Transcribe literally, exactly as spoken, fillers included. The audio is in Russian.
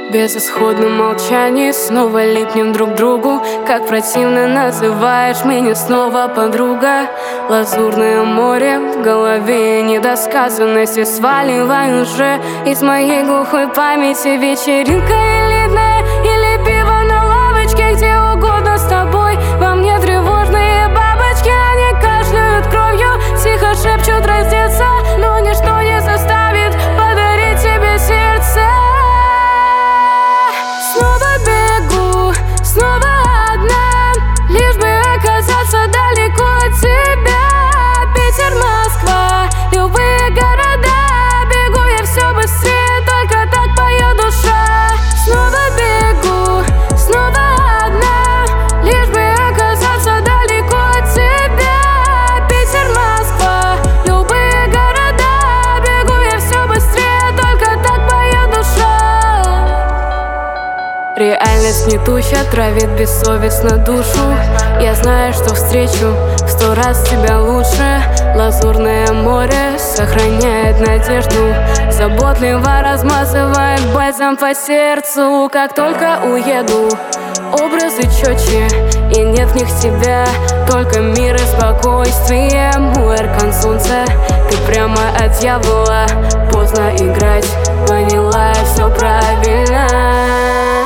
безысходном молчании снова липнем друг к другу. Как противно называешь меня снова подруга. Лазурное море в голове, недосказанности сваливаю уже из моей глухой памяти. Вечеринка элитная или пиво на лавочке, где угодно с тобой. Во мне тревожные бабочки, они кашляют кровью, тихо шепчут раздеться, но ничто не заставит подарить тебе сердце. Снова бегу, снова одна, лишь бы оказаться далеко от тебя. Питер, Москва, любые города, бегу я все быстрее, только так поет душа. Снова бегу, снова одна, лишь бы оказаться далеко от тебя. Питер, Москва, любые города, бегу я все быстрее, только так поет душа. Реальность гнетущая травит бессовестно душу. Я знаю, что встречу в сто раз тебя лучше. Лазурное море сохраняет надежду, заботливо размазывает бальзам по сердцу. Как только уеду, образы четче, и нет в них тебя, только мир и спокойствие. Муэркан солнце, ты прямо от дьявола. Поздно играть, поняла я все правильно.